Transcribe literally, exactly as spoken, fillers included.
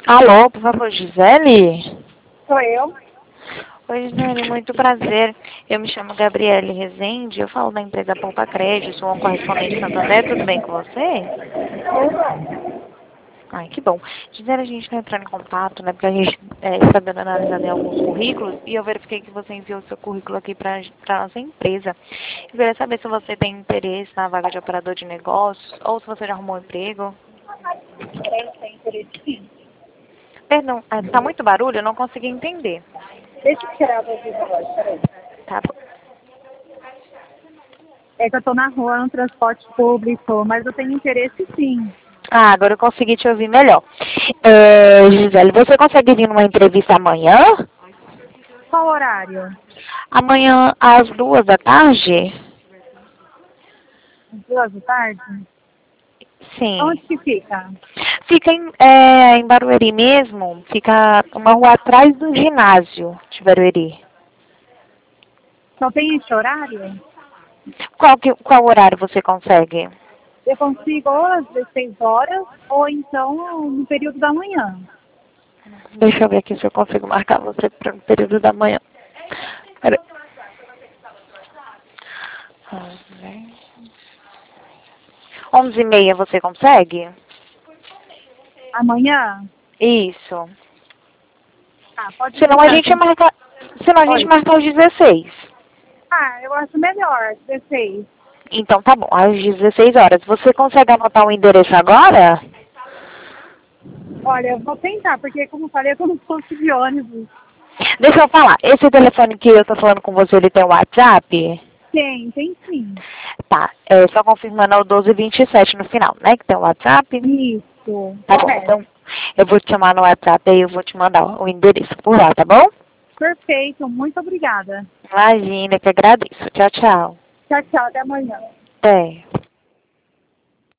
Alô, por favor, Gisele? Sou eu. Oi, Gisele, muito prazer. Eu me chamo Gabriele Rezende, eu falo da empresa Poupa Crédito, sou um correspondente Santander, tudo bem com você? Ai, que bom. Gisele, a gente está entrando em contato, né, porque a gente é, está dando analisada em alguns currículos e eu verifiquei que você enviou o seu currículo aqui para a nossa empresa. Eu queria saber se você tem interesse na vaga de operador de negócios ou se você já arrumou um emprego. Eu tenho interesse sim. Perdão, está muito barulho, eu não consegui entender. Deixa eu tirar o ouvido agora, peraí. Tá bom. É que eu tô na rua, no transporte público, mas eu tenho interesse sim. Ah, agora eu consegui te ouvir melhor. É, Gisele, você consegue vir numa entrevista amanhã? Qual horário? Amanhã às duas da tarde? Às duas da tarde? Sim. Onde que fica? Fica em, é, em Barueri mesmo, fica uma rua atrás do ginásio de Barueri. Só tem esse horário? Qual, que, qual horário você consegue? Eu consigo ou às dezesseis horas ou então no período da manhã. Deixa eu ver aqui se eu consigo marcar você para o período da manhã. Pera. Onze e meia você consegue? Amanhã? Isso. Ah, pode Senão a deixar. gente marca, senão a gente Oi. marca às dezesseis. Ah, eu acho melhor, dezesseis. Então tá bom, às dezesseis horas. Você consegue anotar o endereço agora? Olha, eu vou tentar, porque como eu falei, eu não posso de ônibus. Deixa eu falar, esse telefone que eu tô falando com você, ele tem WhatsApp? Tem, tem sim. Tá, é só confirmando é o doze vinte e sete no final, né, que tem o WhatsApp? Isso, Tá bom, correto. então eu vou te chamar no WhatsApp e eu vou te mandar o endereço por lá, tá bom? Perfeito, muito obrigada. Imagina, que agradeço. Tchau, tchau. Tchau, tchau, até amanhã. Até.